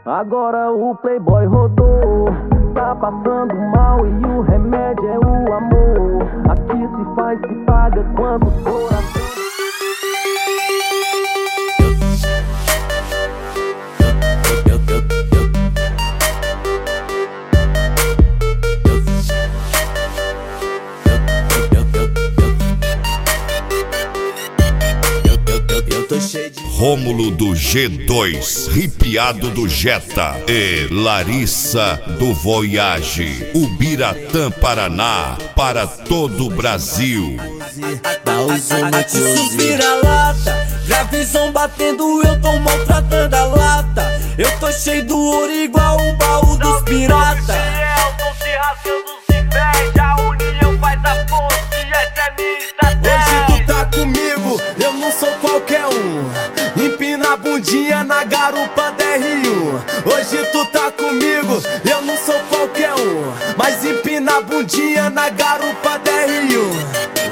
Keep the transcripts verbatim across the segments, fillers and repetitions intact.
Agora o playboy rodou, tá passando mal e o remédio é o amor. Aqui se faz, se paga quanto for. Rômulo do G dois, Ripiado do Jetta e Larissa do Voyage, Ubiratã, Paraná, para todo o Brasil. Aqui sus vira-lata, gravizão batendo, eu tô maltratando a lata. Eu tô cheio do ouro igual o baú dos pirata. Elton se rasgando, se perde, a união faz a força e essa é minha estratégia. Hoje tu tá comigo, eu não sou qualquer um. Empina a bundinha na garupa da R um. Hoje tu tá comigo, eu não sou qualquer um, mas empina a bundinha na garupa da R um.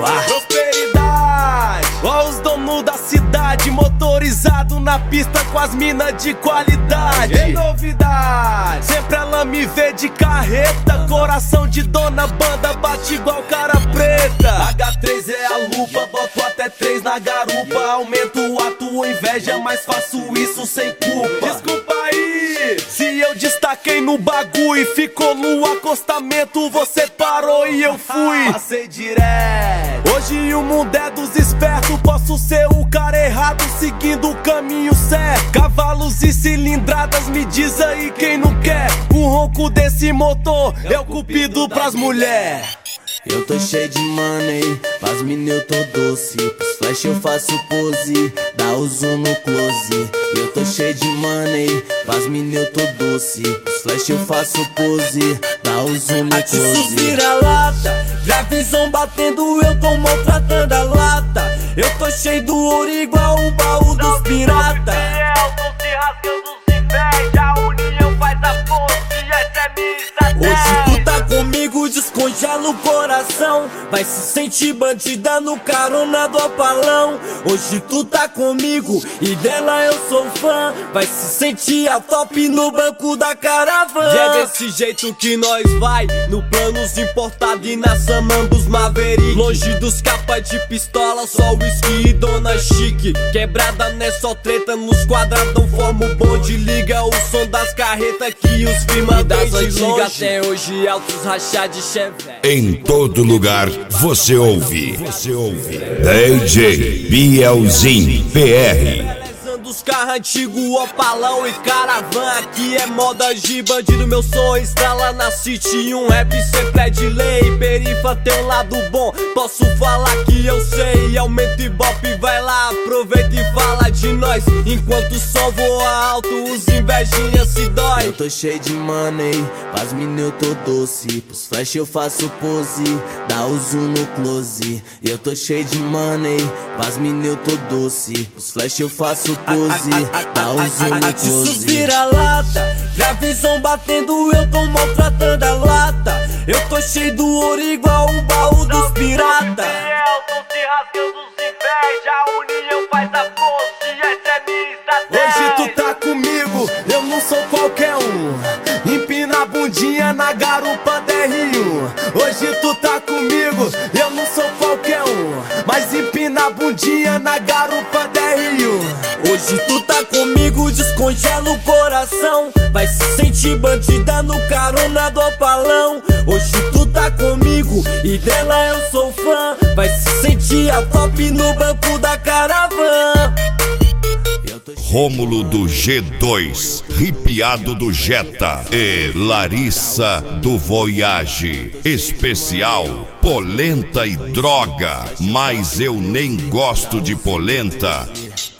Prosperidade, ó os donos da cidade, motorizado na pista com as minas de qualidade. É novidade, sempre ela me vê de carreta, coração de dona banda bate igual cara preta. H três é a lupa, boto até três na garupa, aumento a tua inveja, mas faço isso sem culpa. Desculpa aí, se eu destaquei no bagulho e ficou no acostamento, você parou e eu fui. Passei direto. Hoje o mundo é dos espertos, posso ser o cara errado seguindo o caminho certo. Cavalos e cilindradas, me diz aí quem não quer. O ronco desse motor é o cupido pras mulheres. Eu tô cheio de money, faz mini eu tô doce. Pros flash eu faço pose, dá o zoom no close. Eu tô cheio de money, faz mini eu tô doce. Pros flash eu faço pose, dá o zoom no close. Aqui sus vira-lata, gravizão batendo, eu tô maltratando a lata. Eu tô cheio do ouro igual o baú dos pirata. Elton se rasgando, se perde, a união faz a força e essa é minha estratégia. Hoje tu tá comigo, descongela o coração, vai se sentir bandida no carona do apalão. Hoje tu tá comigo e dela eu sou fã, vai se sentir a top no banco da caravana. E é desse jeito que nós vai, no planos importado e na Samambos Maverick. Longe dos capas de pistola, só whisky e dona chique. Quebrada não é só treta, nos quadradão forma o bonde. Liga o som das carretas que os firma das antigas até hoje altos rachar de chevette. Em todo lugar você ouve, você ouve D J Bielzinho P R. Dos carros antigos, opalão e caravan. Aqui é moda de bandido, meu som estrala na city. Um rap sempre é de lei, perifa tem um lado bom. Posso falar que eu sei, aumenta e bop, vai lá, aproveita e fala de nós. Enquanto o som voa alto, os invejinhas se dói. Eu tô cheio de money, pras mina eu tô doce. Pros flash eu faço pose, dá o zoom no close. Eu tô cheio de money, pras mina eu tô doce. Pros flash eu faço pose, dá o zoom no close. Sus vira-lata, gravizão batendo, eu tô maltratando a lata. Eu tô cheio do ouro igual o baú dos pirata. Elton se rasgando, se perde, a união faz a força e essa é minha estratégia. Hoje tu tá comigo, eu não sou qualquer um. Empina a bundinha na garupa da R um. Hoje tu tá comigo, eu não sou qualquer um, mas empina a bundinha na garupa da R um. Hoje tu tá comigo, descongela o coração, vai se sentir bandida no carona do opalão. Hoje tu tá comigo e dela eu sou fã, vai se sentir a top no banco da caravana. Rômulo do G dois, Ripiado do Jetta e Larissa do Voyage. Especial polenta e droga, mas eu nem gosto de polenta.